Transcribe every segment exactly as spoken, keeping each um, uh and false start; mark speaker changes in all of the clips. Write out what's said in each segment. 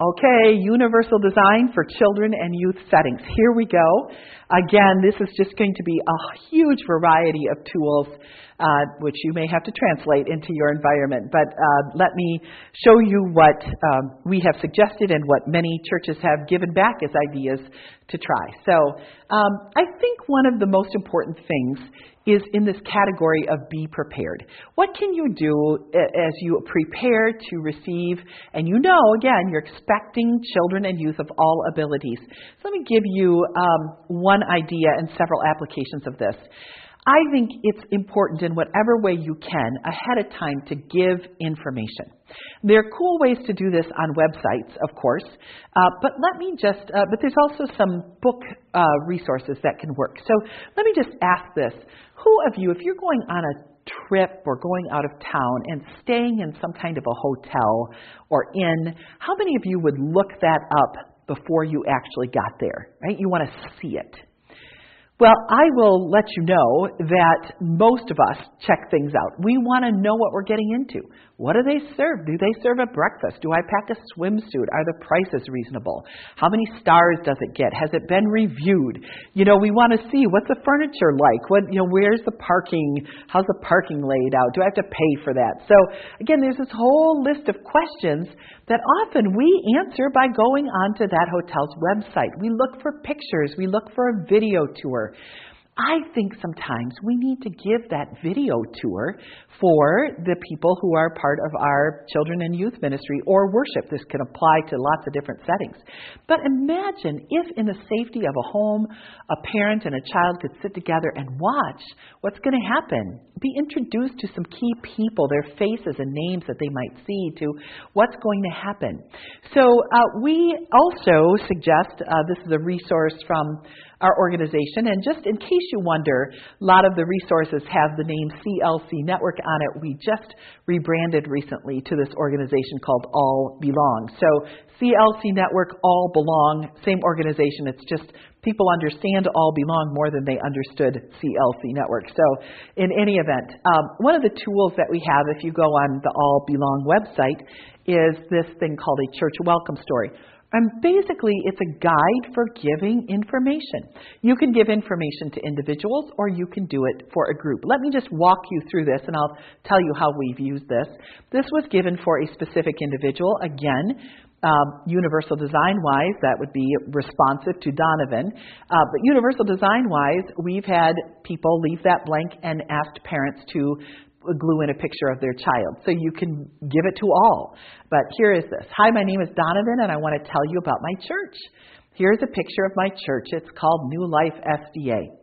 Speaker 1: Okay, universal design for children and youth settings. Here we go. Again, this is just going to be a huge variety of tools, uh, which you may have to translate into your environment. But uh, let me show you what um, we have suggested and what many churches have given back as ideas to try. So um, I think one of the most important things is in this category of be prepared. What can you do as you prepare to receive, and you know, again, you're expecting children and youth of all abilities. So let me give you um, one idea and several applications of this. I think it's important in whatever way you can ahead of time to give information. There are cool ways to do this on websites, of course, uh, but let me just, uh, but there's also some book uh, resources that can work. So let me just ask this. Who of you, if you're going on a trip or going out of town and staying in some kind of a hotel or inn, how many of you would look that up before you actually got there, right? You want to see it. Well, I will let you know that most of us check things out. We want to know what we're getting into. What do they serve? Do they serve a breakfast? Do I pack a swimsuit? Are the prices reasonable? How many stars does it get? Has it been reviewed? You know, we want to see what's the furniture like? What, you know, where's the parking? How's the parking laid out? Do I have to pay for that? So again, there's this whole list of questions that often we answer by going onto that hotel's website. We look for pictures. We look for a video tour. I think sometimes we need to give that video tour for the people who are part of our children and youth ministry or worship. This can apply to lots of different settings. But imagine if in the safety of a home, a parent and a child could sit together and watch what's going to happen. Be introduced to some key people, their faces and names that they might see, to what's going to happen. So uh, we also suggest, uh, this is a resource from our organization, and just in case you wonder, a lot of the resources have the name C L C Network on it. We just rebranded recently to this organization called All Belong. So C L C Network, All Belong, same organization. It's just people understand All Belong more than they understood C L C Network. So in any event, um, one of the tools that we have, if you go on the All Belong website, is this thing called a church welcome story. And basically, it's a guide for giving information. You can give information to individuals, or you can do it for a group. Let me just walk you through this, and I'll tell you how we've used this. This was given for a specific individual. Again, um, universal design-wise, that would be responsive to Donovan. Uh, but universal design-wise, we've had people leave that blank and asked parents to glue in a picture of their child. So you can give it to all. But here is this. Hi, my name is Donovan, and I want to tell you about my church. Here's a picture of my church. It's called New Life S D A.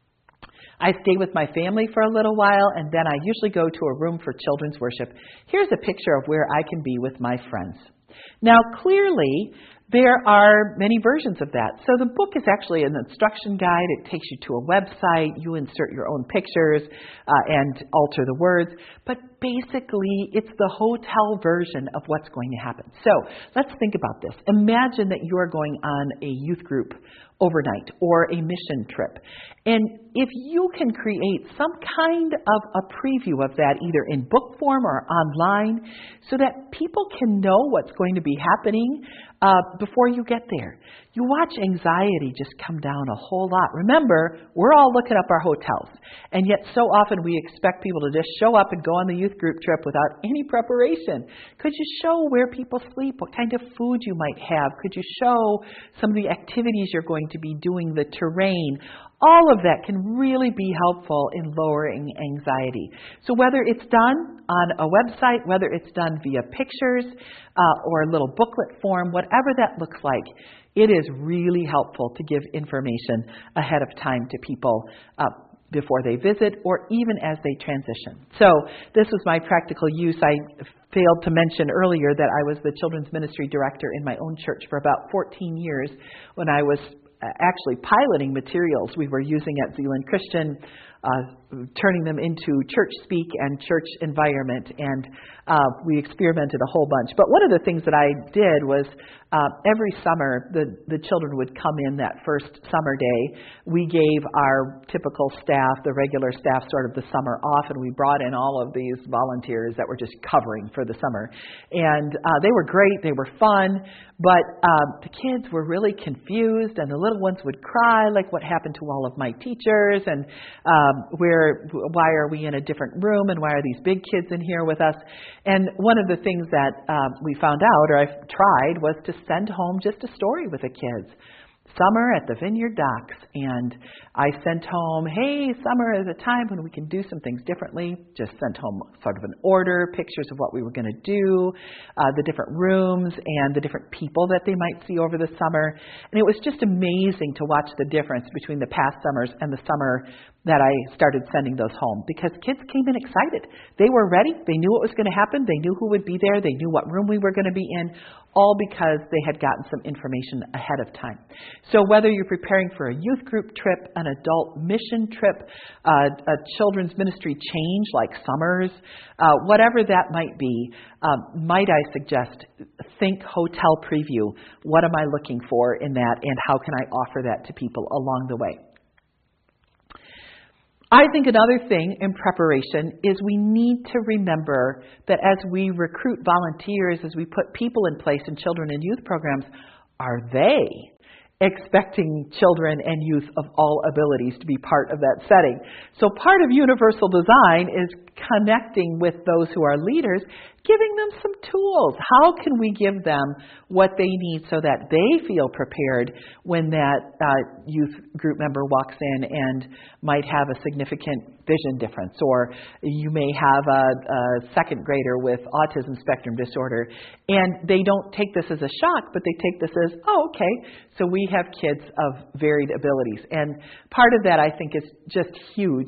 Speaker 1: I stay with my family for a little while, and then I usually go to a room for children's worship. Here's a picture of where I can be with my friends. Now, clearly, there are many versions of that. So the book is actually an instruction guide. It takes you to a website. You insert your own pictures uh, and alter the words. But basically, it's the hotel version of what's going to happen. So let's think about this. Imagine that you are going on a youth group overnight or a mission trip. And if you can create some kind of a preview of that, either in book form or online, so that people can know what's going to be happening uh, before you get there, you watch anxiety just come down a whole lot. Remember, we're all looking up our hotels, and yet so often we expect people to just show up and go on the youth group trip without any preparation. Could you show where people sleep, what kind of food you might have? Could you show some of the activities you're going to be doing, the terrain? All of that can really be helpful in lowering anxiety. So whether it's done on a website, whether it's done via pictures uh, or a little booklet form, whatever that looks like, it is really helpful to give information ahead of time to people uh, before they visit or even as they transition. So this was my practical use. I failed to mention earlier that I was the children's ministry director in my own church for about fourteen years when I was actually piloting materials we were using at Zeeland Christian uh, turning them into church speak and church environment, and uh, we experimented a whole bunch. But one of the things that I did was uh, every summer the, the children would come in that first summer day. We gave our typical staff, the regular staff, sort of the summer off, and we brought in all of these volunteers that were just covering for the summer. And uh, they were great, they were fun, but um, the kids were really confused, and the little ones would cry, like, what happened to all of my teachers, and um, where, why are we in a different room, and why are these big kids in here with us? And one of the things that um, we found out, or I tried, was to send home just a story with the kids. Summer at the Vineyard Docks, and I sent home, hey, summer is a time when we can do some things differently. Just sent home sort of an order, pictures of what we were going to do, uh, the different rooms and the different people that they might see over the summer. And it was just amazing to watch the difference between the past summers and the summer that I started sending those home, because kids came in excited. They were ready. They knew what was going to happen. They knew who would be there. They knew what room we were going to be in, all because they had gotten some information ahead of time. So whether you're preparing for a youth group trip, an adult mission trip, uh, a children's ministry change like summers, uh, whatever that might be, um, might I suggest, think hotel preview. What am I looking for in that, and how can I offer that to people along the way? I think another thing in preparation is we need to remember that as we recruit volunteers, as we put people in place in children and youth programs, are they expecting children and youth of all abilities to be part of that setting? So part of universal design is connecting with those who are leaders, giving them some tools. How can we give them what they need so that they feel prepared when that uh, youth group member walks in and might have a significant vision difference, or you may have a, a second grader with autism spectrum disorder, and they don't take this as a shock, but they take this as, oh, okay, so we have kids of varied abilities. And part of that, I think, is just huge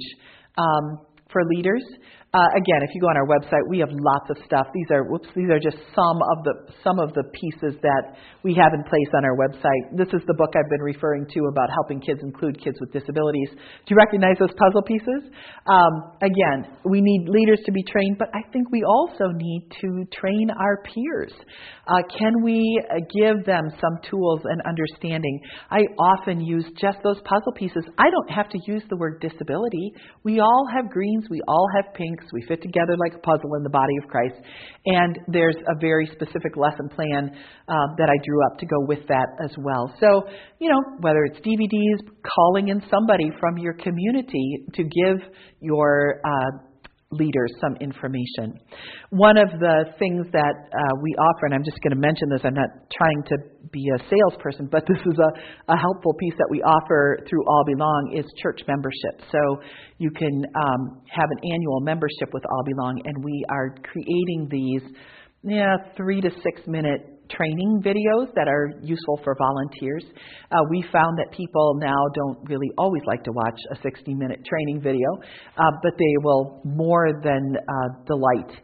Speaker 1: um, for leaders. Uh, again, if you go on our website, we have lots of stuff. These are whoops, these are just some of the some of the pieces that we have in place on our website. This is the book I've been referring to about helping kids include kids with disabilities. Do you recognize those puzzle pieces? Um, again, we need leaders to be trained, but I think we also need to train our peers. Uh, can we uh, give them some tools and understanding? I often use just those puzzle pieces. I don't have to use the word disability. We all have greens. We all have pinks. We fit together like a puzzle in the body of Christ. And there's a very specific lesson plan um, that I drew up to go with that as well. So, you know, whether it's D V Ds, calling in somebody from your community to give your uh, leaders some information. One of the things that uh, we offer, and I'm just going to mention this, I'm not trying to be a salesperson, but this is a, a helpful piece that we offer through All Belong, is church membership. So you can um, have an annual membership with All Belong, and we are creating these yeah, three to six minute training videos that are useful for volunteers. Uh, we found that people now don't really always like to watch a sixty minute training video, uh, but they will more than uh, delight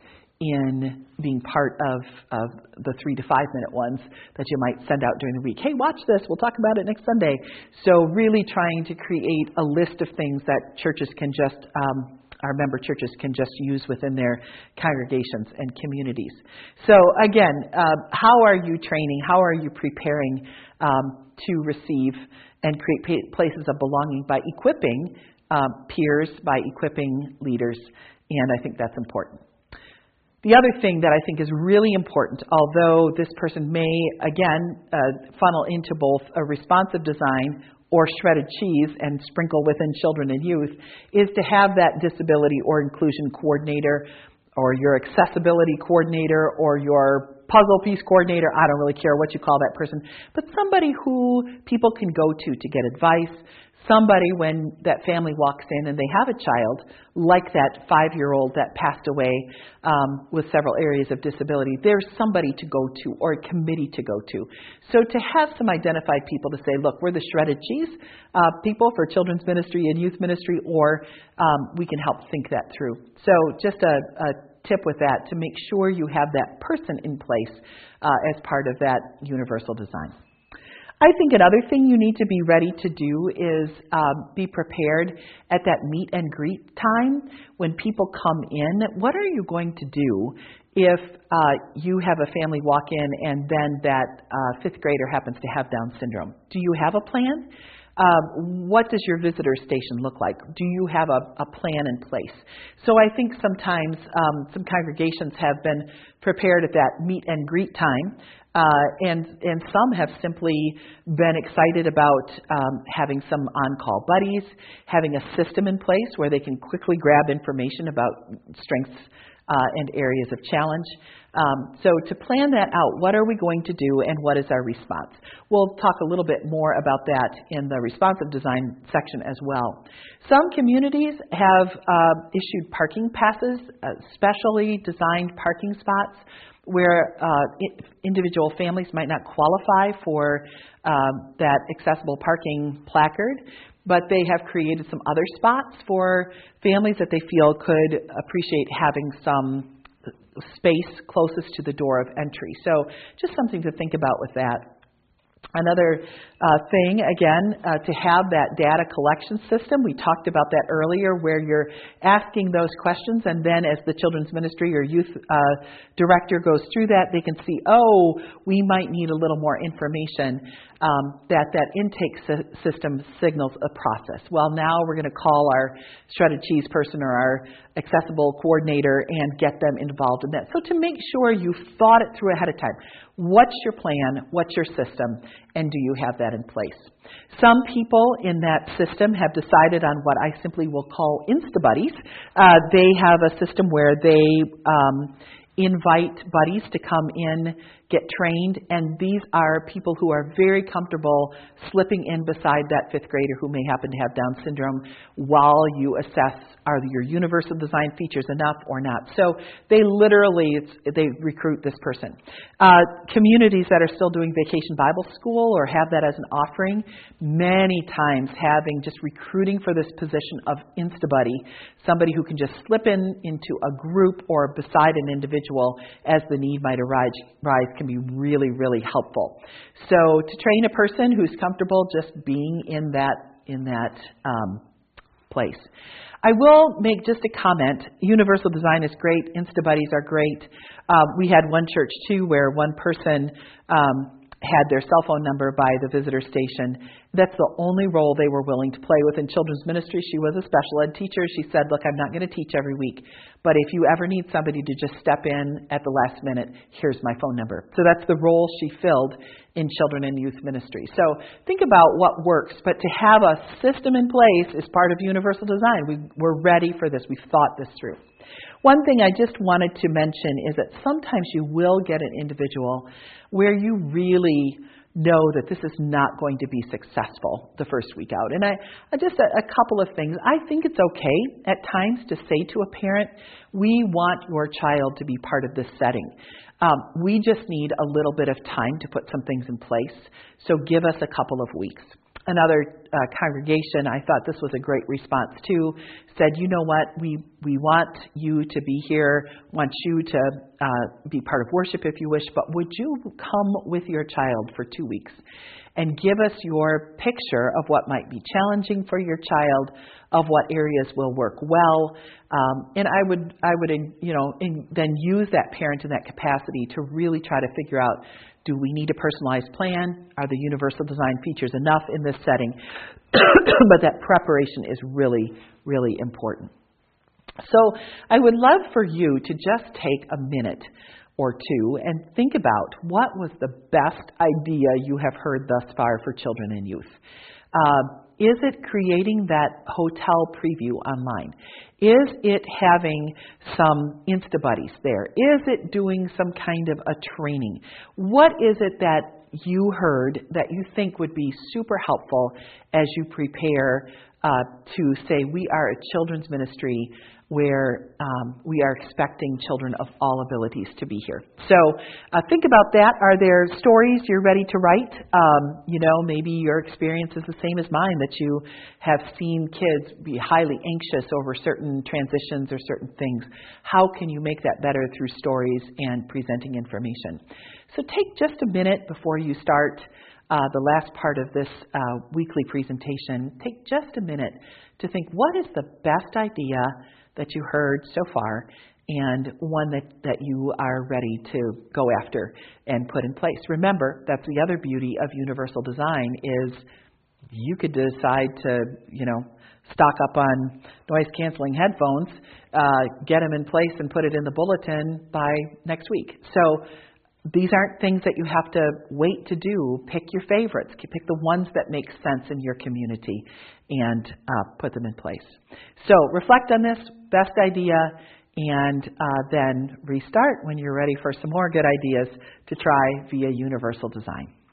Speaker 1: in being part of, of the three to five minute ones that you might send out during the week. Hey, watch this. We'll talk about it next Sunday. So really trying to create a list of things that churches can just um, our member churches can just use within their congregations and communities. So again, uh, how are you training? How are you preparing um, to receive and create places of belonging by equipping um, peers, by equipping leaders? And I think that's important. The other thing that I think is really important, although this person may, again, uh, funnel into both a responsive design or shredded cheese and sprinkle within children and youth, is to have that disability or inclusion coordinator, or your accessibility coordinator, or your puzzle piece coordinator. I don't really care what you call that person, but somebody who people can go to to get advice. Somebody, when that family walks in and they have a child, like that five-year-old that passed away um, with several areas of disability, there's somebody to go to, or a committee to go to. So to have some identified people to say, look, we're the shredded cheese uh, people for children's ministry and youth ministry, or um, we can help think that through. So just a, a tip with that, to make sure you have that person in place uh, as part of that universal design. I think another thing you need to be ready to do is um, be prepared at that meet and greet time when people come in. What are you going to do if uh, you have a family walk in and then that uh, fifth grader happens to have Down syndrome? Do you have a plan? Um, what does your visitor station look like? Do you have a, a plan in place? So I think sometimes um, some congregations have been prepared at that meet and greet time, uh, and and some have simply been excited about um, having some on-call buddies, having a system in place where they can quickly grab information about strengths uh, and areas of challenge. Um, so to plan that out, what are we going to do and what is our response? We'll talk a little bit more about that in the responsive design section as well. Some communities have uh, issued parking passes, uh, specially designed parking spots where uh, individual families might not qualify for um, that accessible parking placard, but they have created some other spots for families that they feel could appreciate having some space closest to the door of entry. So just something to think about with that. Another uh, thing, again, uh, to have that data collection system. We talked about that earlier, where you're asking those questions, and then as the children's ministry or youth uh, director goes through that, they can see, oh, we might need a little more information. Um, that that intake sy- system signals a process. Well, now we're going to call our shredded cheese person or our accessible coordinator and get them involved in that. So to make sure you've thought it through ahead of time. What's your plan? What's your system? And do you have that in place? Some people in that system have decided on what I simply will call Insta-Buddies. Uh, they have a system where they um, invite buddies to come in, get trained, and these are people who are very comfortable slipping in beside that fifth grader who may happen to have Down syndrome while you assess, are your universal design features enough or not? So they literally, it's, they recruit this person. Uh, communities that are still doing Vacation Bible School or have that as an offering, many times having just recruiting for this position of Insta-Buddy, somebody who can just slip in into a group or beside an individual as the need might arise, rise can be really, really helpful. So to train a person who's comfortable just being in that in that um, place. I will make just a comment. Universal design is great. Insta-Buddies are great. Uh, we had one church, too, where one person um, had their cell phone number by the visitor station. That's the only role they were willing to play with in children's ministry. She was a special ed teacher. She said, look, I'm not going to teach every week, but if you ever need somebody to just step in at the last minute, here's my phone number. So that's the role she filled in children and youth ministry. So think about what works, but to have a system in place is part of universal design. We, we're ready for this. We've thought this through. One thing I just wanted to mention is that sometimes you will get an individual where you really know that this is not going to be successful the first week out. And I, I just a, a couple of things. I think it's okay at times to say to a parent, we want your child to be part of this setting. Um, we just need a little bit of time to put some things in place. So give us a couple of weeks. Another uh, congregation, I thought this was a great response too, said, you know what, we, we want you to be here, want you to uh, be part of worship if you wish, but would you come with your child for two weeks and give us your picture of what might be challenging for your child, of what areas will work well, um, and I would, I would, you know, in, then use that parent in that capacity to really try to figure out, do we need a personalized plan? Are the universal design features enough in this setting? But that preparation is really, really important. So I would love for you to just take a minute or two and think about what was the best idea you have heard thus far for children and youth. Uh, is it creating that hotel preview online? Is it having some Insta-Buddies there? Is it doing some kind of a training? What is it that you heard that you think would be super helpful as you prepare uh, to say we are a children's ministry where um, we are expecting children of all abilities to be here. So uh, think about that. Are there stories you're ready to write? Um, you know, maybe your experience is the same as mine, that you have seen kids be highly anxious over certain transitions or certain things. How can you make that better through stories and presenting information? So take just a minute before you start uh, the last part of this uh, weekly presentation, take just a minute to think, what is the best idea that you heard so far, and one that, that you are ready to go after and put in place. Remember, that's the other beauty of universal design is you could decide to, you know, stock up on noise-canceling headphones, uh, get them in place and put it in the bulletin by next week. So these aren't things that you have to wait to do. Pick your favorites. Pick the ones that make sense in your community and uh, put them in place. So reflect on this, best idea, and uh, then restart when you're ready for some more good ideas to try via universal design.